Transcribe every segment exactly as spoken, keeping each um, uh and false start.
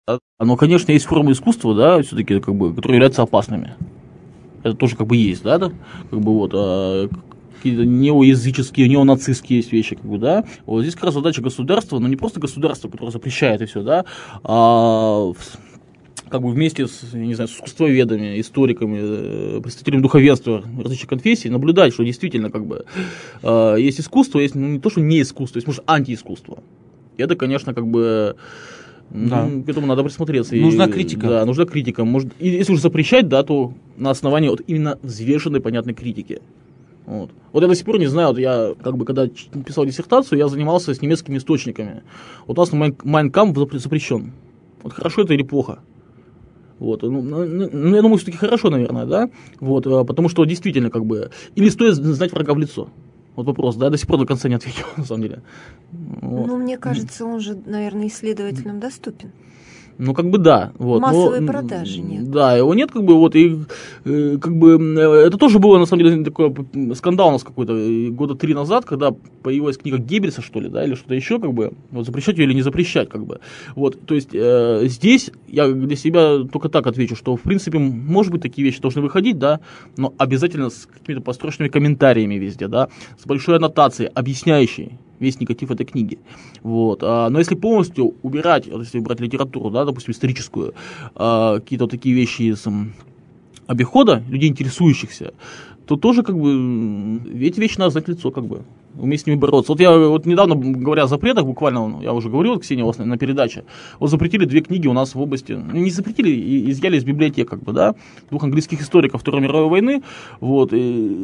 Но, конечно, есть формы искусства, да, все-таки, как бы, которые являются опасными. Это тоже как бы есть, да, да? Как бы вот а, какие-то неоязыческие, неонацистские есть вещи, как бы, да. Вот здесь как раз задача государства, но не просто государство, которое запрещает и все, да, а как бы вместе с, не знаю, с искусствоведами, историками, представителями духовенства различных конфессий наблюдать, что действительно как бы э, есть искусство, есть ну, не то, что не искусство, есть, может, антиискусство. И это, конечно, как бы да. ну, к этому надо присмотреться. Нужна и, критика. Да, нужна критика. Может, и если уже запрещать, да, то на основании вот именно взвешенной, понятной критики. Вот. вот я до сих пор не знаю, вот я, как бы, когда писал диссертацию, я занимался с немецкими источниками. Вот у нас Mein Kampf запрещен. Вот хорошо это или плохо? Вот, ну, ну, я думаю, все-таки хорошо, наверное, да, вот, потому что действительно, как бы, или стоит знать врага в лицо, вот вопрос, да, я до сих пор до конца не ответил, на самом деле. Вот. Ну, мне кажется, он же, наверное, исследователям доступен. Ну, как бы да. Вот. Массовой Но, продажи нет. Да, его нет, как бы, вот, и, э, как бы, это тоже было, на самом деле, такой скандал у нас какой-то года три назад, когда появилась книга Геббельса, что ли, да, или что-то еще, как бы, вот, запрещать ее или не запрещать, как бы. Вот, то есть, э, здесь я для себя только так отвечу, что, в принципе, может быть, такие вещи должны выходить, да, но обязательно с какими-то построчными комментариями везде, да, с большой аннотацией, объясняющей весь негатив этой книги. Вот. А, но если полностью убирать, если убрать литературу, да, допустим, историческую, а, какие-то вот такие вещи из м, обихода, людей, интересующихся, то тоже, как бы, эти вещи надо знать в лицо, как бы, уметь с ними бороться. Вот я вот недавно, говоря о запретах, буквально, я уже говорил, Ксения, у вас на, на передаче, вот запретили две книги у нас в области, не запретили, и изъяли из библиотек, как бы, да, двух английских историков Второй мировой войны, вот, и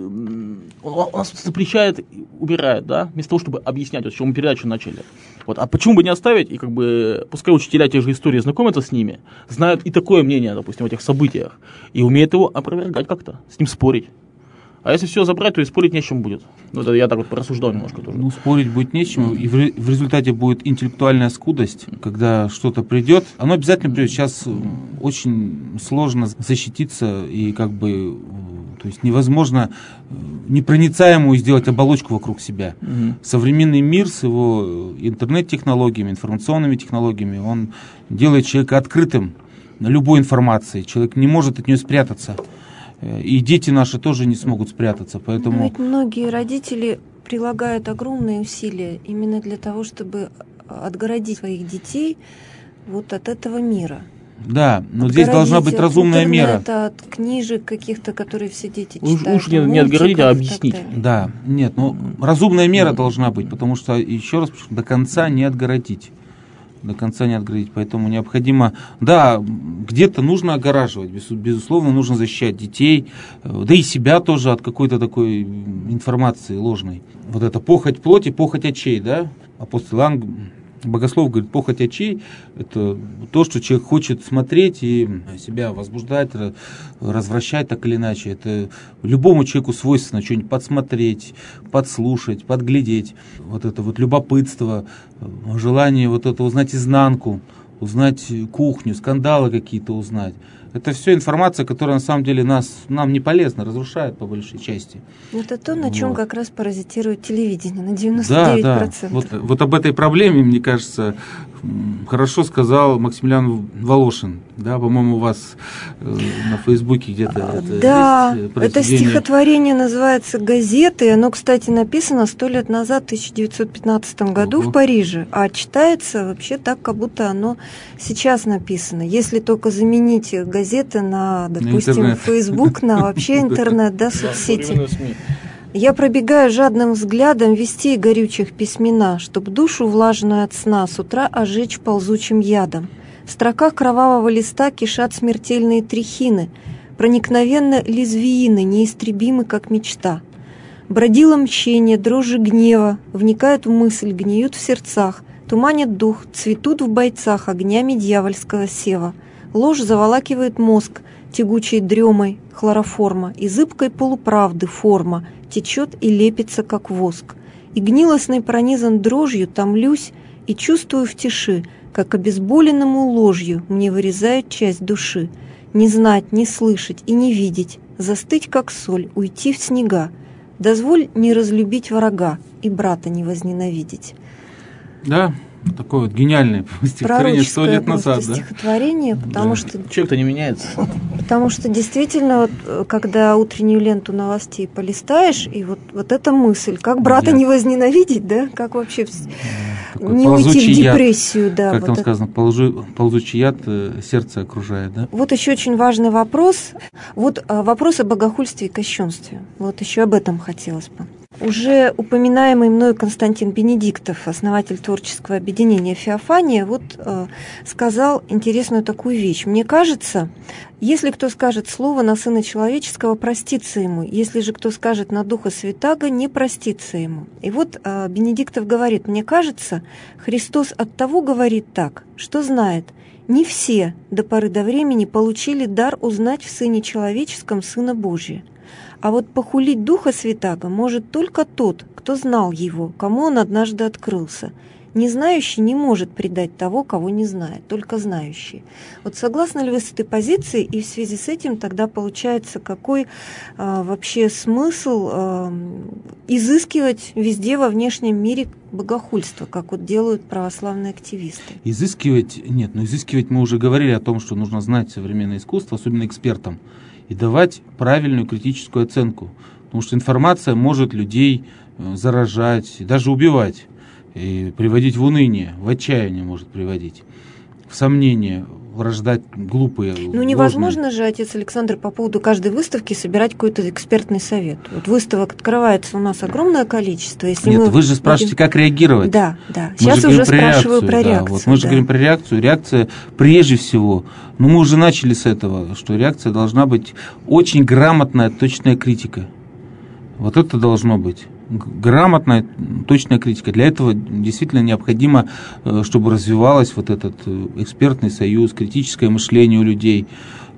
он, он нас запрещает, убирает, да, вместо того, чтобы объяснять, вот, с чего мы передачу начали. Вот, а почему бы не оставить, и как бы, пускай учителя те же истории знакомятся с ними, знают и такое мнение, допустим, о этих событиях, и умеют его опровергать как-то, с ним спорить. А если все забрать, то и спорить не с чем будет. Ну, это я так вот порассуждал немножко тоже. Ну, спорить будет не с чем, и в, в результате будет интеллектуальная скудость, когда что-то придет. Оно обязательно придет. Сейчас очень сложно защититься, и как бы, то есть невозможно непроницаемую сделать оболочку вокруг себя. Угу. Современный мир с его интернет-технологиями, информационными технологиями, он делает человека открытым на любой информации. Человек не может от нее спрятаться. И дети наши тоже не смогут спрятаться, поэтому... Но ведь многие родители прилагают огромные усилия именно для того, чтобы отгородить своих детей вот от этого мира. Да, но здесь должна быть разумная мера. От книжек каких-то, которые все дети уж, читают. Уж не, не отгородить, а объяснить. Да, нет, ну разумная мера должна быть, потому что, еще раз, до конца не отгородить. До конца не отгородить, поэтому необходимо, да, где-то нужно огораживать, безусловно, нужно защищать детей, да и себя тоже от какой-то такой информации ложной. Вот это похоть плоти, похоть очей, да, апостол Иоанн, богослов говорит, похоть очей – это то, что человек хочет смотреть и себя возбуждать, развращать так или иначе. Это любому человеку свойственно что-нибудь подсмотреть, подслушать, подглядеть. Вот это вот любопытство, желание вот это узнать изнанку, узнать кухню, скандалы какие-то узнать. Это все информация, которая на самом деле нас, нам не полезна, разрушает по большей части. Это то, на чем вот. Как раз паразитирует телевидение, на девяносто девять процентов. Да, да. Вот, вот об этой проблеме, мне кажется, хорошо сказал Максимилиан Волошин. Да, по-моему, у вас э, на Фейсбуке где-то да, это Да, это стихотворение называется «Газеты». Оно, кстати, написано сто лет назад, в тысяча девятьсот пятнадцатом году Ого. в Париже. А читается вообще так, как будто оно сейчас написано. Если только заменить газеты на, допустим, Facebook, на вообще интернет, да, соцсети. Я пробегаю жадным взглядом вестей горючих письмена, чтоб душу влажную от сна с утра ожечь ползучим ядом. В строках кровавого листа кишат смертельные трихины, проникновенно лезвиины, неистребимы, как мечта. Бродило мщение, дрожжи гнева, вникают в мысль, гниют в сердцах, туманят дух, цветут в бойцах огнями дьявольского сева. Ложь заволакивает мозг тягучей дремой хлороформа, и зыбкой полуправды форма течет и лепится, как воск. И гнилостной пронизан дрожью томлюсь и чувствую в тиши, как обезболенному ложью мне вырезает часть души. Не знать, не слышать и не видеть, застыть, как соль, уйти в снега. Дозволь не разлюбить врага и брата не возненавидеть. Да, Такое вот гениальное стихотворение сто лет назад, да? Стихотворение, потому да. что... Человек-то не меняется. Потому что действительно, вот, когда утреннюю ленту новостей полистаешь, и вот, вот эта мысль, как брата да. не возненавидеть, да? Как вообще да, не уйти в депрессию, яд, да. Как вот там это... сказано, ползу, ползучий яд сердце окружает, да? Вот еще очень важный вопрос. Вот вопрос о богохульстве и кощунстве. Вот еще об этом хотелось бы. Уже упоминаемый мною Константин Бенедиктов, основатель творческого объединения «Феофания», вот э, сказал интересную такую вещь. Мне кажется, если кто скажет слово на Сына Человеческого, простится ему. Если же кто скажет на Духа Святаго, не простится ему. И вот э, Бенедиктов говорит, мне кажется, Христос от того говорит так, что знает, не все до поры до времени получили дар узнать в Сыне Человеческом Сына Божия. А вот похулить Духа Святаго может только тот, кто знал его, кому он однажды открылся. Не знающий не может предать того, кого не знает, только знающий. Вот согласны ли вы с этой позицией, и в связи с этим тогда получается, какой а, вообще смысл а, изыскивать везде во внешнем мире богохульство, как вот делают православные активисты? Изыскивать? Нет, но изыскивать мы уже говорили о том, что нужно знать современное искусство, особенно экспертам, и давать правильную критическую оценку. Потому что информация может людей заражать, даже убивать, и приводить в уныние, в отчаяние может приводить, в сомнение, рождать глупые, Ну невозможно ложные. же, отец Александр, по поводу каждой выставки собирать какой-то экспертный совет. Вот выставок открывается у нас огромное количество. Если Нет, мы вы же спрашиваете, будем... как реагировать. Да, да. Мы Сейчас же уже про спрашиваю реакцию, про да, реакцию. Вот мы же да. говорим про реакцию. Реакция прежде всего, ну мы уже начали с этого, что реакция должна быть очень грамотная, точная критика. Вот это должно быть. Грамотная, точная критика. Для этого действительно необходимо, чтобы развивалось вот этот экспертный союз, критическое мышление у людей,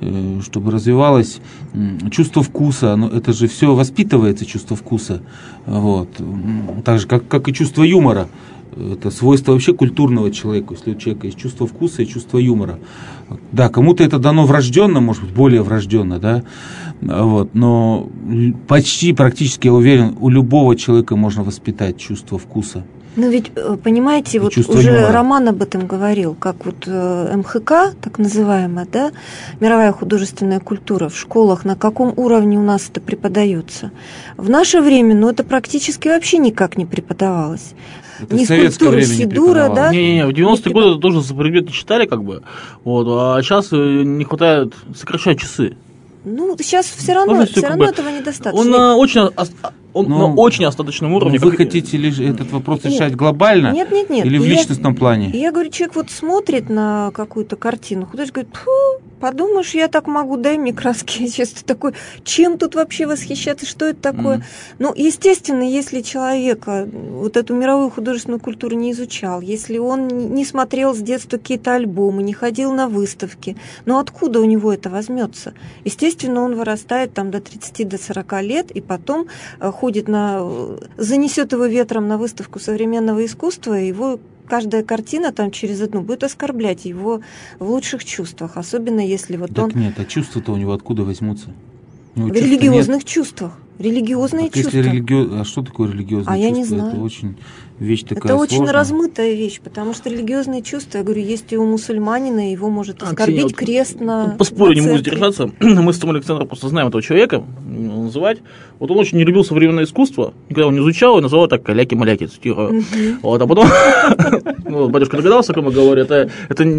чтобы развивалось чувство вкуса. Но это же все воспитывается, чувство вкуса. Вот. Так же, как, как и чувство юмора. Это свойство вообще культурного человека, если у человека есть чувство вкуса и чувство юмора. Да, кому-то это дано врожденно, может быть, более врожденно, да, вот, но почти, практически, я уверен, у любого человека можно воспитать чувство вкуса. Ну ведь, понимаете, и вот уже юмора. Роман об этом говорил, как вот эм ха ка, так называемая, да, мировая художественная культура в школах, на каком уровне у нас это преподается. В наше время, ну, это практически вообще никак не преподавалось. Это не скульптура Сидура, да? Не-не-не, в девяностые годы это тоже за предмет не читали, как бы, вот, а сейчас не хватает сокращать часы. Ну, сейчас все равно, все равно бы, этого недостаточно. Он на очень, он на очень остаточном уровне. Вы хотите лишь этот вопрос нет, решать глобально? Нет, нет, нет. Или в личностном я, плане? Я говорю, человек вот смотрит на какую-то картину, художник говорит, фу, подумаешь, я так могу, дай мне краски. Сейчас ты такой, чем тут вообще восхищаться, что это такое? Mm. Ну, естественно, если человек вот эту мировую художественную культуру не изучал, если он не смотрел с детства какие-то альбомы, не ходил на выставки, ну откуда у него это возьмется? Естественно, он вырастает там до тридцати, до сорока лет, и потом ходит на... занесет его ветром на выставку современного искусства, и его каждая картина там через одну будет оскорблять его в лучших чувствах, особенно если вот так он... нет, а чувства-то у него откуда возьмутся? В религиозных чувствах. Религиозные так чувства. Если религи... А что такое религиозные а чувства? Я не знаю. Это очень вещь такая Это очень сложная. размытая вещь, потому что религиозные чувства, я говорю, есть и у мусульманина, его может оскорбить а, Ксения, крест на... Поспорю, не могу сдержаться. Мы с Томом Александром просто знаем этого человека, называть. Вот он очень не любил современное искусство, никогда его не изучал, и называл так каляки-маляки, цитирую. Вот, а потом, батюшка догадался, о ком я говорю, это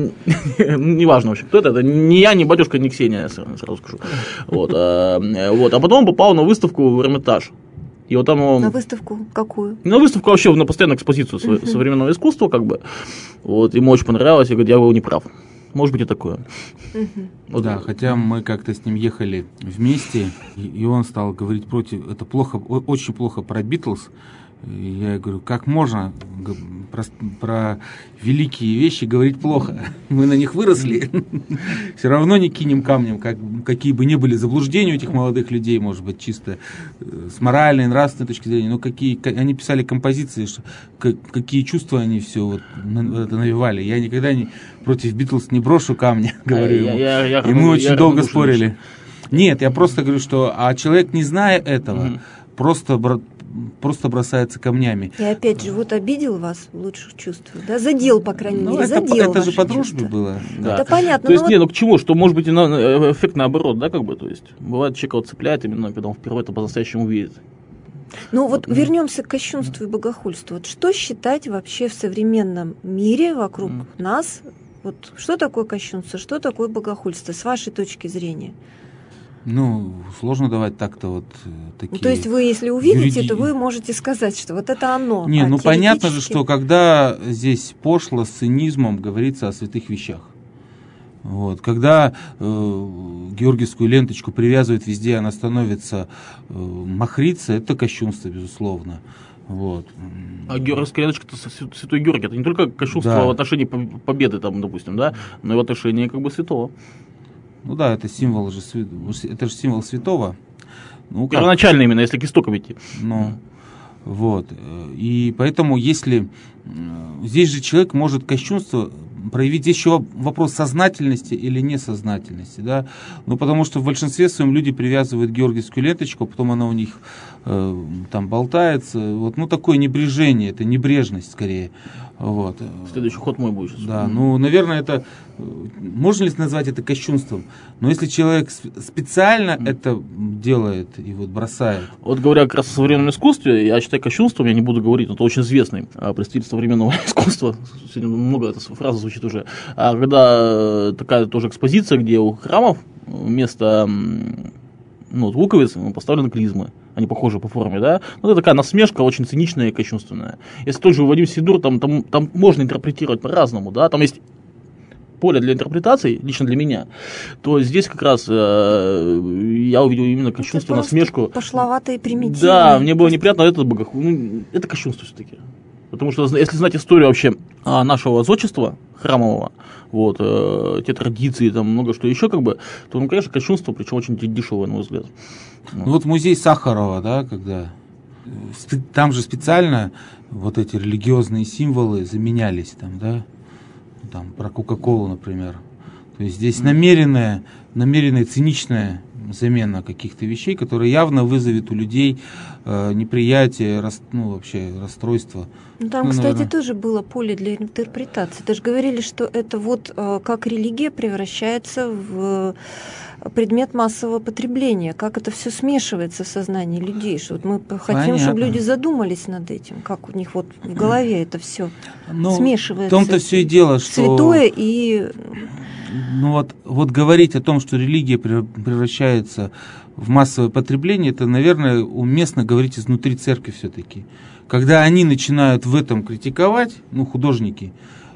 не важно вообще, кто это, это не я, не батюшка, не Ксения, я сразу скажу. Вот, а потом он попал на выставку в Эрмитаж. И вот там он... На выставку какую? На выставку вообще, на постоянную экспозицию uh-huh. современного искусства, как бы. Вот, ему очень понравилось, я говорю, я был неправ. Может быть и такое. Uh-huh. Вот. Да, хотя мы как-то с ним ехали вместе, и, и он стал говорить против, это плохо, очень плохо про Битлз. И я говорю, как можно про, про великие вещи говорить плохо? Мы на них выросли. Все равно не кинем камнем, как, какие бы ни были заблуждения у этих молодых людей, может быть, чисто с моральной, нравственной точки зрения. Но какие, они писали композиции, что, какие чувства они все вот это навевали. Я никогда не, против Битлз не брошу камня, говорю ему. Я, я, я, и мы я, очень я долго спорили. Нет, я просто говорю, что а человек, не зная этого, mm-hmm. просто просто бросается камнями. И опять же, вот обидел вас в лучших чувствах, да? Задел, по крайней ну, мере, это, задел это же по дружбе чувства. было. Да. Это понятно. То есть, вот... не, ну к чему? Что может быть и на, эффект наоборот, да, как бы, то есть, бывает, человека вот цепляет именно, когда он впервые это по-настоящему видит. Ну вот вернемся к кощунству и богохульству. Вот что считать вообще в современном мире вокруг mm. нас? Вот что такое кощунство, что такое богохульство, с вашей точки зрения? Ну, сложно давать так-то вот такие... Ну, то есть вы, если увидите, юриди... то вы можете сказать, что вот это оно. Не, а ну теоретически... понятно же, что когда здесь пошло с цинизмом говорится о святых вещах. Вот. Когда э, георгиевскую ленточку привязывают везде, она становится э, махриться, это кощунство, безусловно. Вот. А георгиевская ленточка, это святой Георгий, это не только кощунство да. в отношении победы, там, допустим, да, но и в отношении как бы святого. Ну да, это символ же, это же символ святого. Ну, как? Первоначально именно, если к истокам идти. Ну, вот. И поэтому, если здесь же человек может кощунство проявить, здесь еще вопрос сознательности или несознательности, да, ну, потому что в большинстве своем люди привязывают георгиевскую ленточку, потом она у них э, там болтается, вот, ну, такое небрежение, это небрежность скорее, вот. Следующий ход мой будет сейчас. Да, ну, наверное, это, можно ли назвать это кощунством, но если человек специально mm. это делает и вот бросает. Вот говоря как раз о современном искусстве, я считаю кощунством, я не буду говорить, но это очень известный представитель современного искусства, сегодня много эта фраза звучит уже, а когда такая тоже экспозиция, где у храмов вместо ну, луковиц поставлены клизмы, они похожи по форме, да, ну, это такая насмешка очень циничная и кощунственная. Если тот же Вадим Сидур, там, там, там можно интерпретировать по-разному, да, там есть поле для интерпретаций, лично для меня, то здесь как раз э, я увидел именно кощунство, насмешку. Пошловато и примитивно. Да, мне было неприятно, это, ну, это кощунство все-таки. Потому что если знать историю вообще нашего зодчества храмового, вот, э, те традиции, там много что еще, как бы, то, ну, конечно, кощунство, причем очень дешевое, на мой взгляд. Ну, вот музей Сахарова, да, когда там же специально вот эти религиозные символы заменялись, там, да, там, про Кока-Колу, например. То есть здесь намеренная, намеренная циничная замена каких-то вещей, которые явно вызовет у людей э, неприятие, рас, ну, вообще расстройство. Ну, там, ну, кстати, наверное... тоже было поле для интерпретации. Даже говорили, что это вот э, как религия превращается в предмет массового потребления, как это все смешивается в сознании людей. Что вот мы хотим, Понятно. Чтобы люди задумались над этим, как у них вот в голове это все ну, смешивается. В том-то все и дело, что... Святое и... Ну вот, вот говорить о том, что религия превращается в массовое потребление, это, наверное, уместно говорить изнутри церкви все-таки. Когда они начинают в этом критиковать, ну, художники,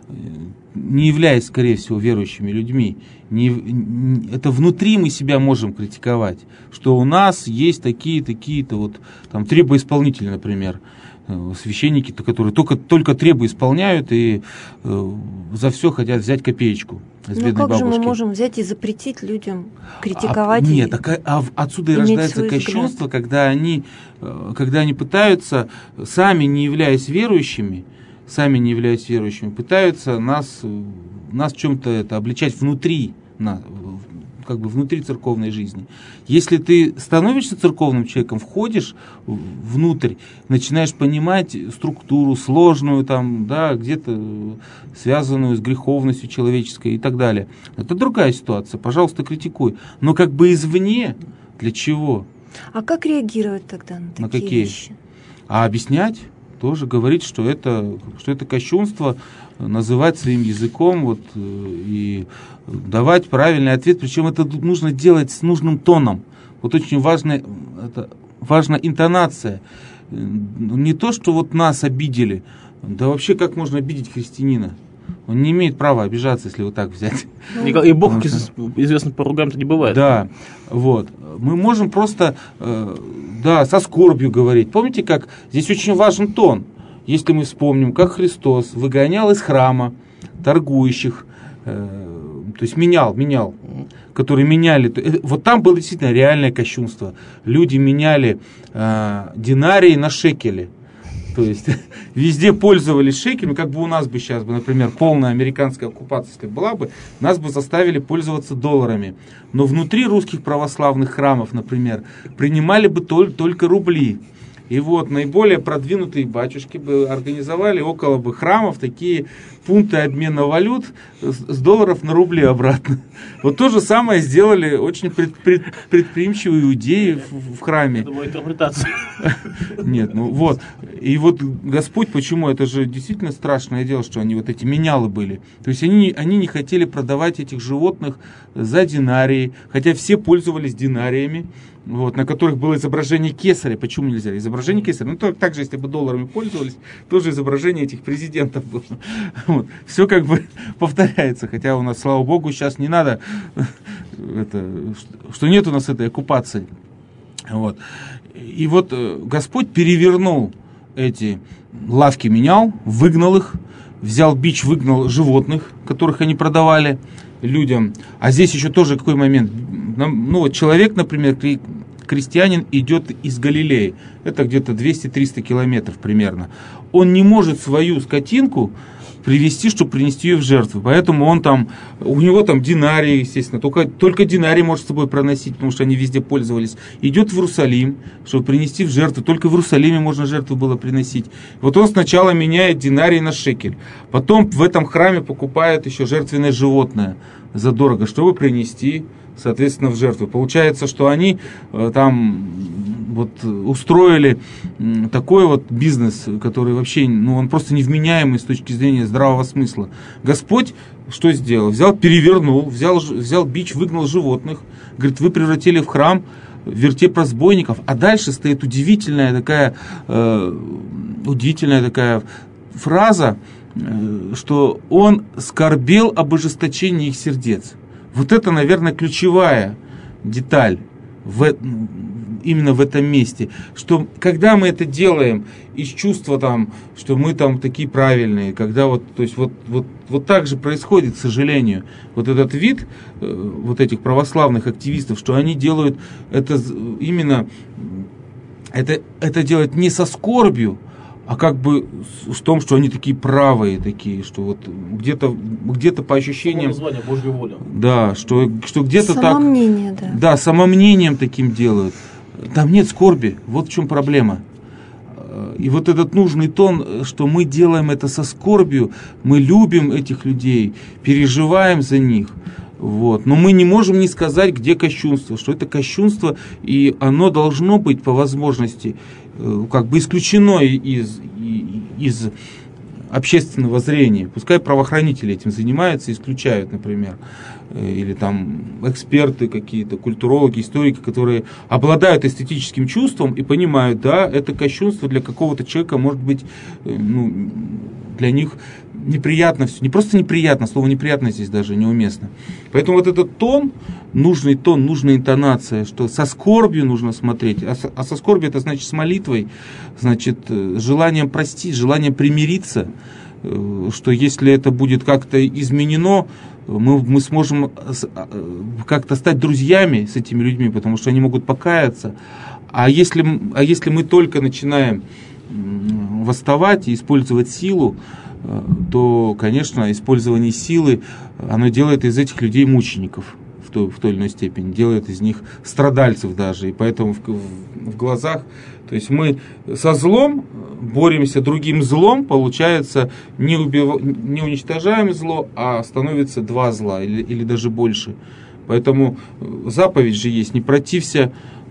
не являясь, скорее всего, верующими людьми, не, не, это внутри мы себя можем критиковать, что у нас есть такие, такие-то вот, там, требоисполнители, например, священники, которые только, только требы исполняют и э, за все хотят взять копеечку с ну, бедной как бабушки. же мы можем взять и запретить людям критиковать? А, нет, так, а отсюда и рождается кощунство, когда они, когда они пытаются, сами не являясь верующими, сами не являясь верующими, пытаются нас, нас в чем-то это обличать внутри, на, как бы внутри церковной жизни. Если ты становишься церковным человеком, входишь внутрь, начинаешь понимать структуру сложную, там, да, где-то связанную с греховностью человеческой и так далее. Это другая ситуация, пожалуйста, критикуй. Но как бы извне, для чего? А как реагировать тогда на такие, на какие? вещи? А объяснять? Тоже говорить, что это, что это кощунство, называть своим языком вот, и давать правильный ответ. Причем это нужно делать с нужным тоном. Вот очень важно, это, важна интонация. Не то, что вот нас обидели, да вообще как можно обидеть христианина? Он не имеет права обижаться, если вот так взять. И, и Бог, как известно, по ругам-то не бывает. Да, вот. Мы можем просто, э, да, со скорбью говорить. Помните, как здесь очень важен тон. Если мы вспомним, как Христос выгонял из храма торгующих, э, то есть менял, менял, которые меняли. Э, вот там было действительно реальное кощунство. Люди меняли э, динарии на шекели. То есть везде пользовались шекелями, как бы у нас бы сейчас, например, полная американская оккупация, если была бы, нас бы заставили пользоваться долларами. Но внутри русских православных храмов, например, принимали бы только рубли. И вот наиболее продвинутые батюшки бы организовали около бы храмов такие пункты обмена валют с долларов на рубли обратно. Вот то же самое сделали очень пред, пред, предприимчивые иудеи в, в храме. Это была интерпретация. Нет, ну вот. И вот Господь, почему? Это же действительно страшное дело, что они вот эти менялы были. То есть они, они не хотели продавать этих животных за динарии, хотя все пользовались динариями. Вот, на которых было изображение кесаря. Почему нельзя? Изображение кесаря. Ну, только так же, если бы долларами пользовались, тоже изображение этих президентов было. Вот. Все как бы повторяется. Хотя у нас, слава богу, сейчас не надо, это, что нет у нас этой оккупации. Вот. И вот Господь перевернул эти лавки менял, выгнал их, взял бич, выгнал животных, которых они продавали людям. А здесь еще тоже какой момент. Ну, вот человек, например, крестьянин идет из Галилеи. Это где-то двести-триста километров примерно. Он не может свою скотинку привезти, чтобы принести ее в жертву. Поэтому он там, у него там динарий, естественно, только, только динарий может с собой проносить, потому что они везде пользовались. Идет в Иерусалим, чтобы принести в жертву. Только в Иерусалиме можно жертву было приносить. Вот он сначала меняет динарий на шекель. Потом в этом храме покупает еще жертвенное животное задорого, чтобы принести, соответственно, в жертву. Получается, что они э, там вот устроили э, такой вот бизнес, который вообще, ну, он просто невменяемый с точки зрения здравого смысла. Господь что сделал? Взял, перевернул, взял, взял бич, выгнал животных. Говорит, вы превратили в храм вертеп разбойников. А дальше стоит удивительная такая, э, удивительная такая фраза, э, что он скорбел об ожесточении их сердец. Вот это, наверное, ключевая деталь в, именно в этом месте. Что когда мы это делаем из чувства, там, что мы там такие правильные, когда вот, то есть вот, вот, вот так же происходит, к сожалению, вот этот вид э, вот этих православных активистов, что они делают это именно, это, это делают не со скорбью, а как бы в том, что они такие правые, такие, что вот где-то, где-то по ощущениям... Название Божья воля. Да, что, что где-то так... Самомнение, да. Да, самомнением таким делают. Там нет скорби, вот в чем проблема. И вот этот нужный тон, что мы делаем это со скорбью, мы любим этих людей, переживаем за них. Вот. Но мы не можем не сказать, где кощунство, что это кощунство, и оно должно быть по возможности как бы исключено из, из общественного зрения. Пускай правоохранители этим занимаются, исключают, например, или там эксперты какие-то, культурологи, историки, которые обладают эстетическим чувством и понимают, да, это кощунство для какого-то человека может быть, ну, для них неприятно все. Не просто неприятно, слово неприятно здесь даже неуместно. Поэтому вот этот тон, нужный тон, нужная интонация, что со скорбью нужно смотреть, а со, а со скорбью это значит с молитвой, значит, с желанием простить, желанием примириться, что если это будет как-то изменено, мы, мы сможем как-то стать друзьями с этими людьми, потому что они могут покаяться. А если, а если мы только начинаем восставать и использовать силу, то, конечно, использование силы, оно делает из этих людей мучеников в той, в той или иной степени, делает из них страдальцев даже. И поэтому в, в, в глазах, то есть мы со злом боремся другим злом, получается, не, убив, не уничтожаем зло, а становится два зла или, или даже больше. Поэтому заповедь же есть: не протився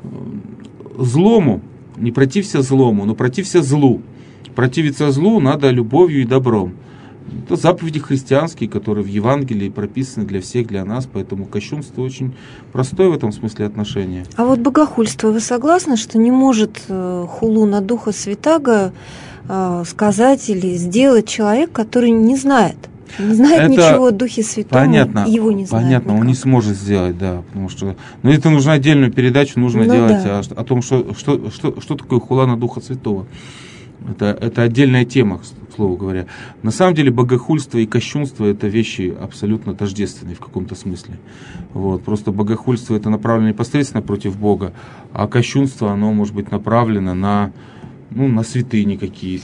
злому, не протився злому, но протився злу. Противиться злу надо любовью и добром. Это заповеди христианские, которые в Евангелии прописаны для всех, для нас. Поэтому кощунство очень простое в этом смысле отношение. А вот богохульство, вы согласны, что не может хулу на Духа Святаго сказать или сделать человек, который не знает? Не знает это ничего о Духе Святом, понятно, его не знает. Понятно, никак. Он не сможет сделать, да, потому что... Ну, это нужно отдельную передачу, нужно ну, делать да. о, о том, что, что, что, что такое хула на Духа Святого. Это, это отдельная тема, к слову говоря. На самом деле богохульство и кощунство — это вещи абсолютно тождественные в каком-то смысле. Вот. Просто богохульство — это направлено непосредственно против Бога, а кощунство, оно может быть направлено на, ну, на святыни какие-то,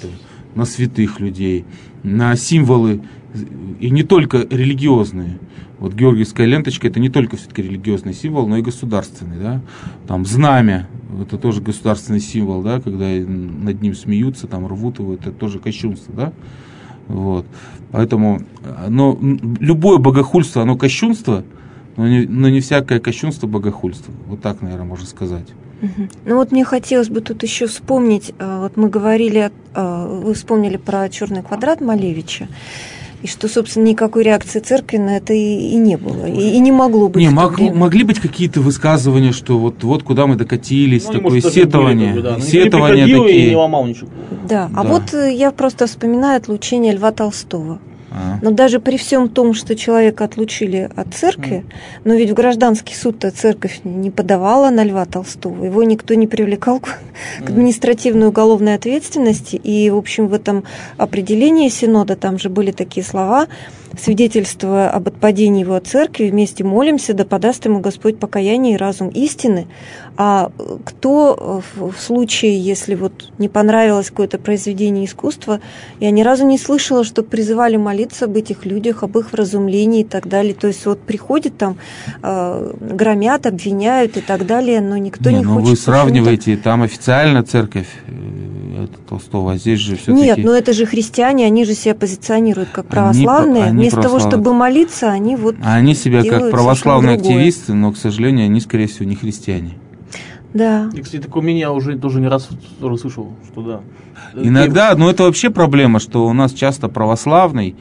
на святых людей, на символы, и не только религиозные. Вот георгиевская ленточка — это не только все-таки религиозный символ, но и государственный, да. Там знамя — это тоже государственный символ, да, когда над ним смеются, там рвут его, это тоже кощунство, да. Вот. Поэтому, но любое богохульство, оно кощунство, но не, но не всякое кощунство богохульство. Вот так, наверное, можно сказать. Ну вот мне хотелось бы тут еще вспомнить, вот мы говорили, вы вспомнили про черный квадрат Малевича, и что, собственно, никакой реакции церкви на это и, и не было, и, и не могло быть. Не, мог, могли быть какие-то высказывания, что вот, вот куда мы докатились, ну, такое может, сетование, были, да. сетования такие. И не ломал ничего. Да, да, а вот я просто вспоминаю отлучение Льва Толстого. А. Но даже при всем том, что человека отлучили от церкви, mm. но ведь в гражданский суд-то церковь не подавала на Льва Толстого, его никто не привлекал к, mm. к административной уголовной ответственности, и, в общем, в этом определении Синода там же были такие слова: свидетельство об отпадении его от церкви, вместе молимся, да подаст ему Господь покаяние и разум истины. А кто в случае, если вот не понравилось какое-то произведение искусства, я ни разу не слышала, что призывали молиться об этих людях, об их вразумлении и так далее. То есть вот приходят там, э, громят, обвиняют и так далее, но никто не, не ну хочет... Вы сравниваете, там официально церковь это Толстого, а здесь же все-таки... Нет, но это же христиане, они же себя позиционируют как православные. Они, они Вместо того, чтобы молиться, они вот... А они себя как православные активисты, но, к сожалению, они, скорее всего, не христиане. Да. И, кстати, такое мнение я уже тоже не раз тоже слышал, что да. Иногда, ну это вообще проблема, что у нас часто православный,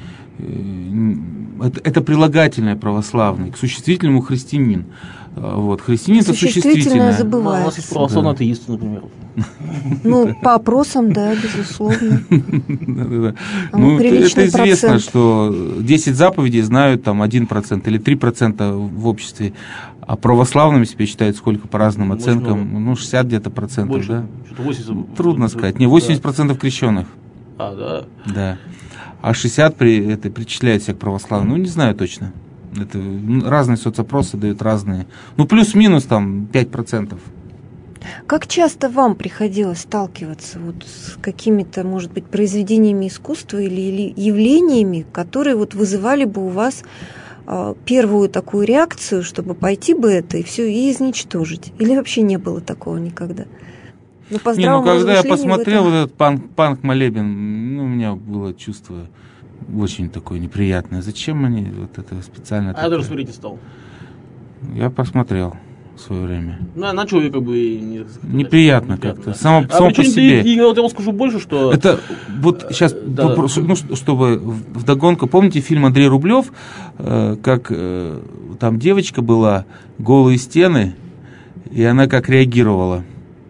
это, это прилагательное православный, к существительному христианин. Вот, христианин это существительное. Забывается. Ну, у нас есть православные да. атеисты, например. Ну, по опросам, да, безусловно. Ну, это известно, что десять заповедей знают там один процент или три процента в обществе, а православными себя считают сколько по разным оценкам, ну, шестьдесят где-то процентов, да? Трудно сказать. Не, восемьдесят процентов крещенных. А, да? Да. А шестьдесят при, это причисляют себя к православным. Ну, не знаю точно. Это, разные соцопросы дают разные. Ну, плюс-минус там пять процентов. Как часто вам приходилось сталкиваться вот с какими-то, может быть, произведениями искусства или, или явлениями, которые вот вызывали бы у вас э, первую такую реакцию, чтобы пойти бы это и все и изничтожить? Или вообще не было такого никогда? Ну, по не, ну когда я посмотрел этом... вот этот панк, панк-молебен, ну, у меня было чувство очень такое неприятное. Зачем они вот это специально... А я даже смотреть не стал. Я посмотрел в свое время. Ну, начал как бы... Не, неприятно, неприятно как-то. Да. Само, а само по себе. И, и, вот я вам скажу больше, что... Это вот сейчас, да, вопрос, да. Ну, чтобы вдогонку... Помните фильм Андрей Рублев, э, как э, там девочка была, голые стены, и она как реагировала.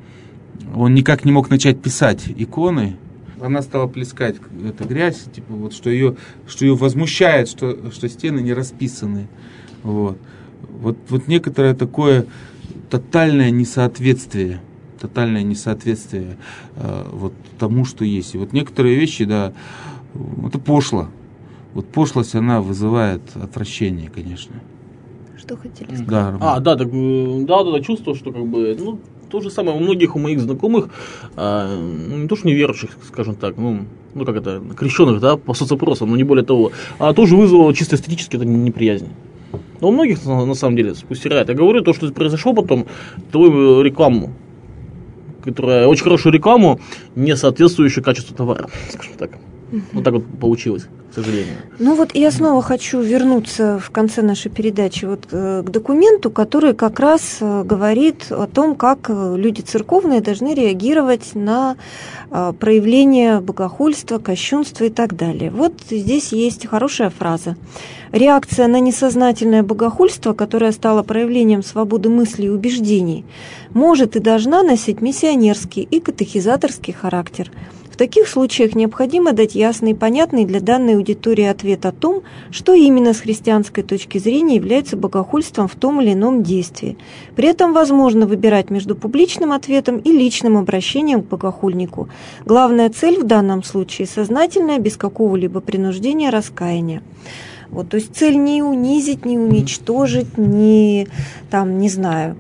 Он никак не мог начать писать иконы. Она стала плескать эту грязь, типа вот, что ее, что ее возмущает, что, что стены не расписаны. Вот. Вот, вот некоторое такое тотальное несоответствие, тотальное несоответствие э, вот тому, что есть. И вот некоторые вещи, да, это пошло. Вот пошлость, она вызывает отвращение, конечно. Что хотели сказать? Да, а, да, так, да, да, да, чувство, что как бы, ну, то же самое у многих у моих знакомых, а, ну, не то что неверующих, скажем так, ну, ну как это, крещенных, да, по соцопросам, но не более того, а тоже вызвало чисто эстетически это неприязнь. Но у многих, на, на самом деле, спустирает. Я говорю, то, что произошло потом, твою рекламу, которая, очень хорошую рекламу, не соответствующую качеству товара, скажем так. Вот так вот получилось, к сожалению. Ну вот я снова хочу вернуться в конце нашей передачи вот к документу, который как раз говорит о том, как люди церковные должны реагировать на проявление богохульства, кощунства и так далее. Вот здесь есть хорошая фраза. Реакция на несознательное богохульство, которое стало проявлением свободы мысли и убеждений, может и должна носить миссионерский и катехизаторский характер. В таких случаях необходимо дать ясный и понятный для данной аудитории ответ о том, что именно с христианской точки зрения является богохульством в том или ином действии. При этом возможно выбирать между публичным ответом и личным обращением к богохульнику. Главная цель в данном случае – сознательное, без какого-либо принуждения раскаяние. Вот, то есть цель не унизить, не уничтожить, не, там, не знаю,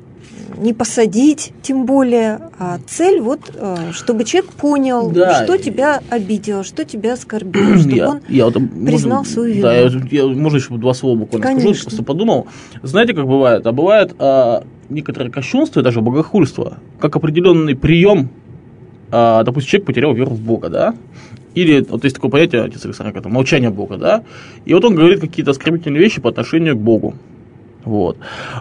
не посадить, тем более, а цель вот, чтобы человек понял, да. что тебя обидело, что тебя оскорбило, чтобы я, он я, вот, признал можно, свою вину. Да, я, я, можно еще два слова буквально Конечно. скажу, просто подумал. Знаете, как бывает? А бывает а, некоторое кощунство и даже богохульство, как определенный прием, а, допустим, человек потерял веру в Бога, да? Или, вот есть такое понятие, отец Александр, как это, молчание Бога, да? И вот он говорит какие-то оскорбительные вещи по отношению к Богу. Вот.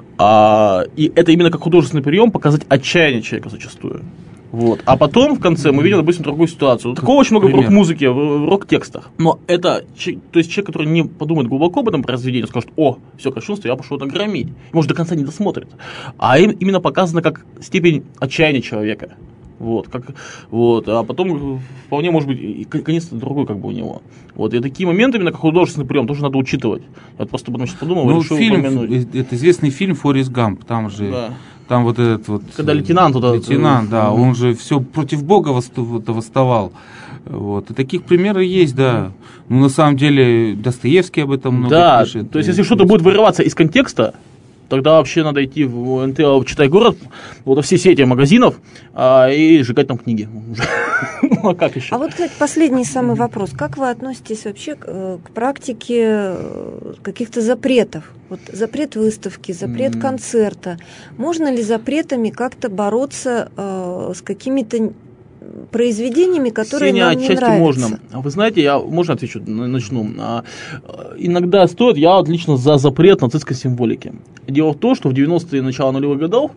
А, и это именно как художественный прием показать отчаяние человека зачастую. Вот. А потом в конце мы видим, допустим, другую ситуацию. Такого очень много в рок-музыке, в рок-текстах. Но это, то есть человек, который не подумает глубоко об этом произведении, скажет: о, все, кощунство, я пошел это громить. Может, до конца не досмотрит. А им именно показано как степень отчаяния человека. Вот, как, вот, а потом вполне может быть и конец другой как бы у него. Вот, и такие моменты, именно как художественный прием, тоже надо учитывать. Я вот просто потом сейчас подумал, ну, решил фильм, упомянуть. Это известный фильм «Форрест Гамп», там же, да. там вот этот вот... Когда лейтенант туда... Лейтенант, да, он же все против Бога восставал. Вот, и таких примеров есть, да. Ну, на самом деле, Достоевский об этом много да, пишет. Да, то есть, если что-то будет вырываться из контекста, тогда вообще надо идти в эн тэ эл «Читай город», вот во все сети магазинов а, и сжигать там книги. Ну, а как еще? А вот, кстати, последний самый вопрос. Как вы относитесь вообще к, к практике каких-то запретов? Вот запрет выставки, запрет mm. концерта. Можно ли запретами как-то бороться э, с какими-то произведениями, которые Ксения, нам не отчасти нравятся? можно. Вы знаете, я, можно отвечу, начну. А, иногда стоит, я отлично за запрет нацистской символики. Дело в том, что в девяностые, начало нулевых годов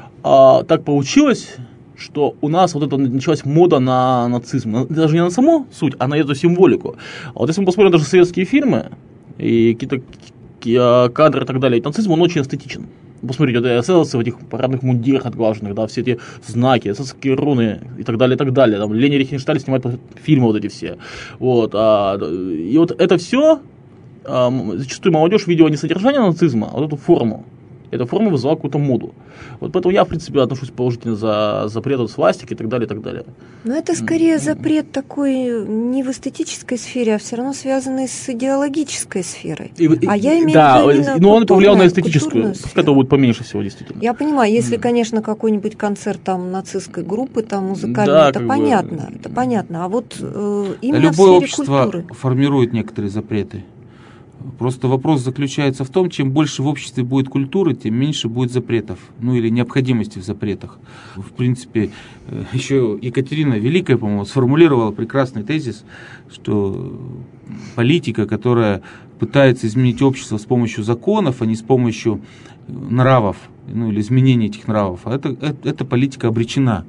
а, так получилось, что у нас вот это началась мода на нацизм. Даже не на саму суть, а на эту символику. А вот если мы посмотрим даже советские фильмы и какие-то кадры и так далее, нацизм, он очень эстетичен. Посмотрите, вот эсэсовцы в этих парадных мундирах отглаженных, да, все эти знаки, эсэсовские руны и так далее, и так далее. Там Лени Рифеншталь снимает фильмы вот эти все. Вот, а, и вот это все, а, зачастую молодежь видела не содержание нацизма, а вот эту форму. Эта форма вызывала какую-то моду. Вот поэтому я, в принципе, отношусь положительно за запрет от свастики и так далее, и так далее. Но это скорее запрет такой не в эстетической сфере, а все равно связанный с идеологической сферой. И, а и, я имею да, в виду именно но он повлиял на эстетическую. Пускай этого будет поменьше всего, действительно. Я понимаю, если, конечно, какой-нибудь концерт там нацистской группы, там музыкальный, да, это понятно, бы... это понятно. А вот э, именно Любое в сфере общество культуры формирует некоторые запреты. Просто вопрос заключается в том, чем больше в обществе будет культуры, тем меньше будет запретов, ну или необходимости в запретах. В принципе, еще Екатерина Великая, по-моему, сформулировала прекрасный тезис, что политика, которая пытается изменить общество с помощью законов, а не с помощью нравов, ну или изменения этих нравов, а это, это, эта политика обречена.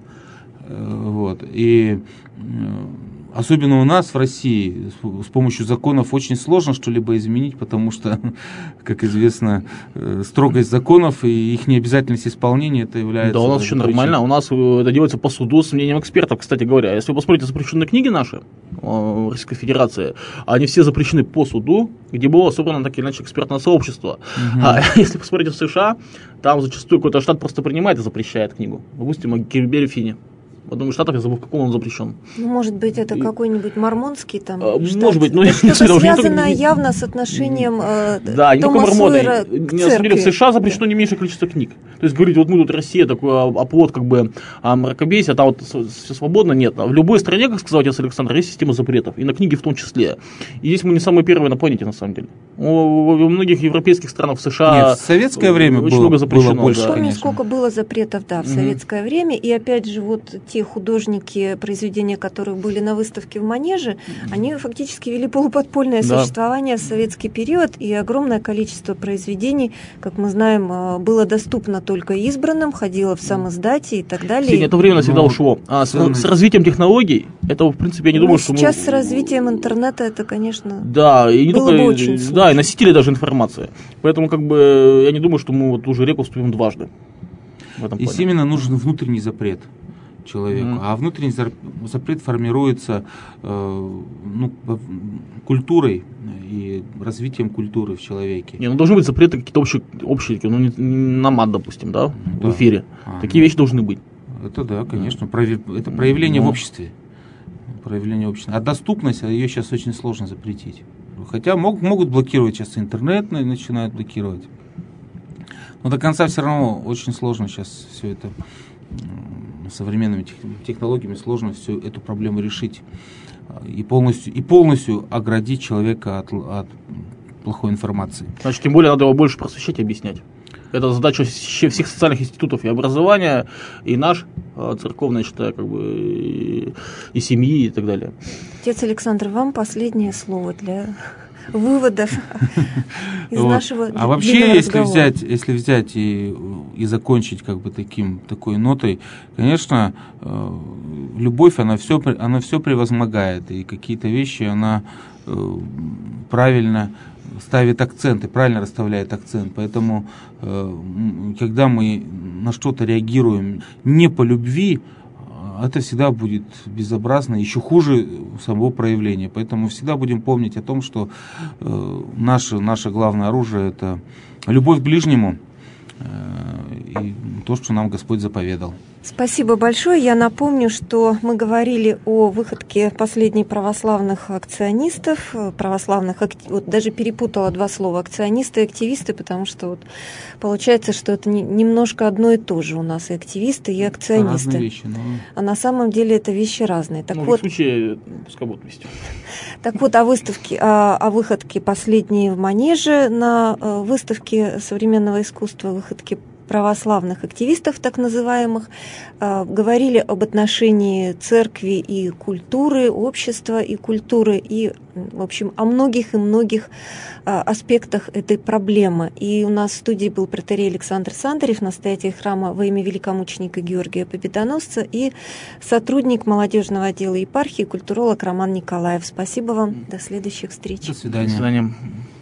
Вот. И особенно у нас в России с помощью законов очень сложно что-либо изменить, потому что, как известно, строгость законов и их необязательность исполнения это является... Да, у нас еще нормально, у нас это делается по суду с мнением экспертов, кстати говоря. Если вы посмотрите запрещенные книги наши в Российской Федерации, они все запрещены по суду, где было собрано так или иначе экспертное сообщество. Угу. А если посмотрите в США, там зачастую какой-то штат просто принимает и запрещает книгу. Допустим, о Гербере Финне. В одном из штатах, я забыл, в каком он запрещен. Ну, может быть, это и... какой-нибудь мормонский там а, штат. Может быть, но это что-то связанное только... явно с отношением э, да, не только мормоны. Не на самом деле в США запрещено не меньшее количество книг. То есть говорить, вот мы тут Россия, такой оплот как бы мракобесия, а там вот все свободно, нет. А в любой стране, как сказал отец Александр, есть система запретов, и на книги в том числе. И здесь мы не самые первые на планете, на самом деле. Во многих европейских странах, в США... Нет, в советское время очень было, много запрещено. Было больше, да. Помню, конечно. сколько было запретов, да, в угу. советское время. И опять же, вот те художники, произведения которых были на выставке в Манеже, mm-hmm. они фактически вели полуподпольное да. существование в советский период, и огромное количество произведений, как мы знаем, было доступно только избранным, ходило в самиздате и так далее. Ксения, это время всегда ушло. А с, с развитием технологий, это, в принципе, я не ну, думаю, что сейчас мы... с развитием интернета это, конечно, да, и не было только, бы очень сложно. Да, и носители даже информации. Поэтому, как бы, я не думаю, что мы вот уже реку вступим дважды. В этом Здесь именно нужен внутренний запрет человеку. Mm-hmm. А внутренний запрет формируется э, ну, культурой и развитием культуры в человеке. Не, ну должны быть запреты какие-то общие, общие ну, не, не на мат, допустим, да, да. в эфире. А, Такие ну, вещи должны быть. Это да, конечно. Прояв... Это проявление mm-hmm. в обществе. Проявление общества. А доступность, ее сейчас очень сложно запретить. Хотя мог, могут блокировать сейчас интернет, начинают блокировать. Но до конца все равно очень сложно сейчас все это, современными технологиями сложно всю эту проблему решить и полностью, и полностью оградить человека от, от плохой информации. Значит, тем более надо его больше просвещать и объяснять. Это задача всех социальных институтов и образования, и наш, церковный, считаю, как бы, и, и семьи, и так далее. Отец Александр, вам последнее слово для выводов из вот. нашего А вообще, если разговора. взять, если взять и, и закончить как бы таким, такой нотой, конечно, любовь, она все, она все превозмогает, и какие-то вещи она правильно ставит акцент и правильно расставляет акцент. Поэтому, когда мы на что-то реагируем не по любви, это всегда будет безобразно, еще хуже самого проявления. Поэтому всегда будем помнить о том, что наше, наше главное оружие – это любовь к ближнему и то, что нам Господь заповедал. Спасибо большое. Я напомню, что мы говорили о выходке последних православных акционистов, православных, вот даже перепутала два слова, акционисты и активисты, потому что вот получается, что это не, немножко одно и то же у нас, и активисты, и акционисты. Разные вещи, но... А на самом деле это вещи разные. Так ну, вот, в случае пускай будут вместе. Так вот, о выставке, о, о выходке «Последние в манеже», на выставке современного искусства, выходке православных активистов, так называемых, говорили об отношении церкви и культуры, общества и культуры, и, в общем, о многих и многих аспектах этой проблемы. И у нас в студии был протоиерей Александр Сандарев, настоятель храма во имя великомученика Георгия Победоносца, и сотрудник молодежного отдела епархии, культуролог Роман Николаев. Спасибо вам. До следующих встреч. До свидания. До свидания.